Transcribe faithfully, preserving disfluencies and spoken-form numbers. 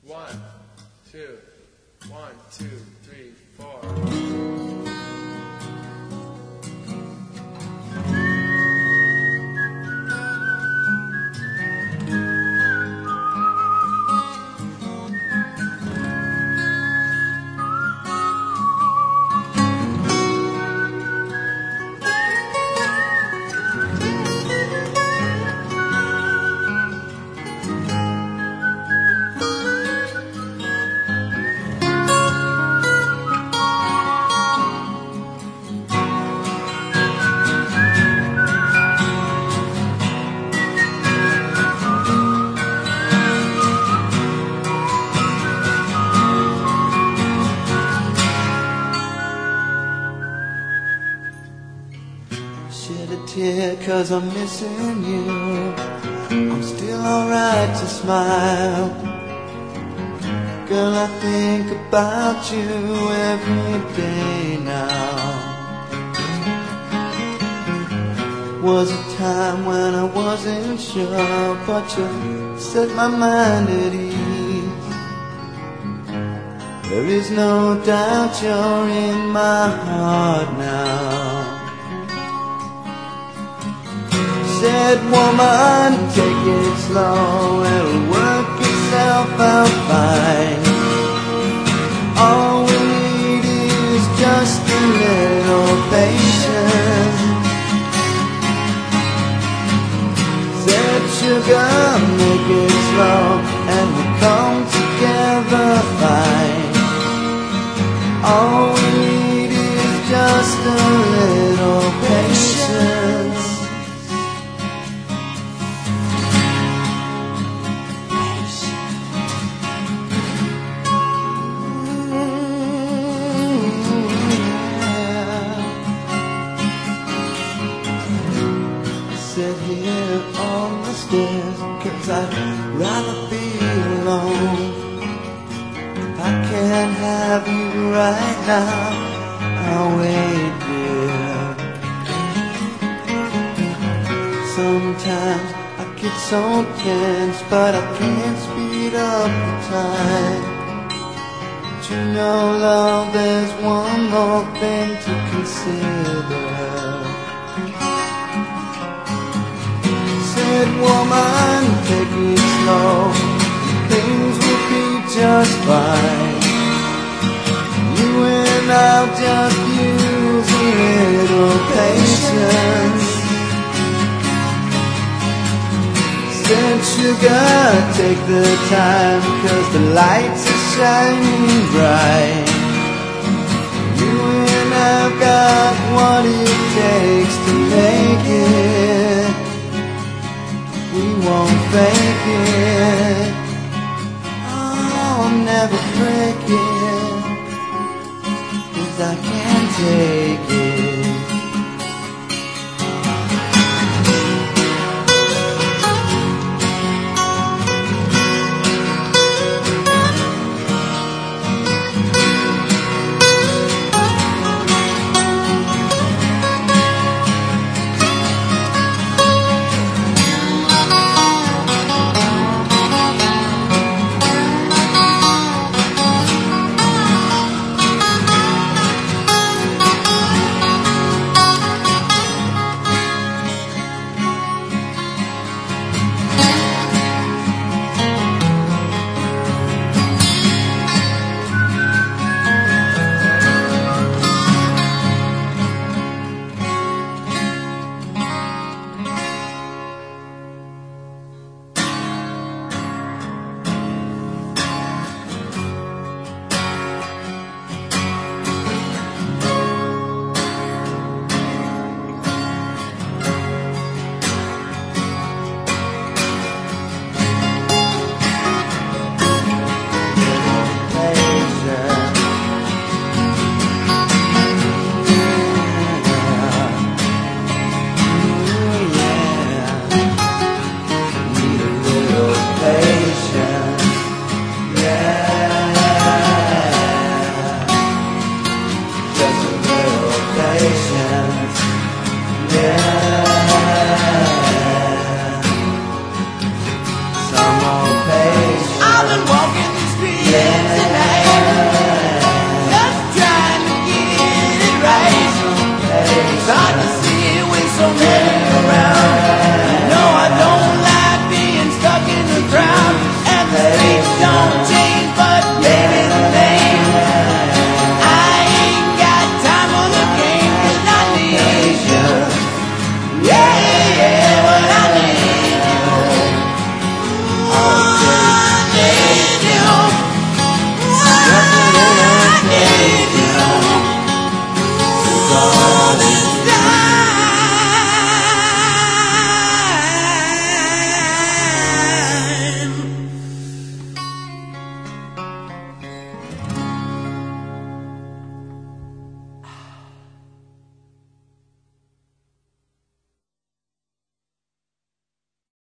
One, two, one, two, three, four. Shed a tear cause I'm missing you. I'm still alright to smile. Girl, I think about you every day now. Was a time when I wasn't sure, but you set my mind at ease. There is no doubt you're in my heart now. Said, woman, take it slow, it'll work itself out fine. All we need is just a little patience. Said, sugar, make it slow, and we'll come together fine. All we need is just a little patience. Sit here on the stairs, cause I'd rather be alone. If I can't have you right now, I'll wait, dear. Sometimes I get so tense, but I can't speed up the time. But you know, love, there's one more thing to consider. Said, woman, take it slow, things will be just fine. You and I'll just use a little patience. Said, sugar, take the time, cause the lights are shining bright. You and I've got what it takes to make it. We won't fake it. Oh, I'll never break it, cause I can't take it. don't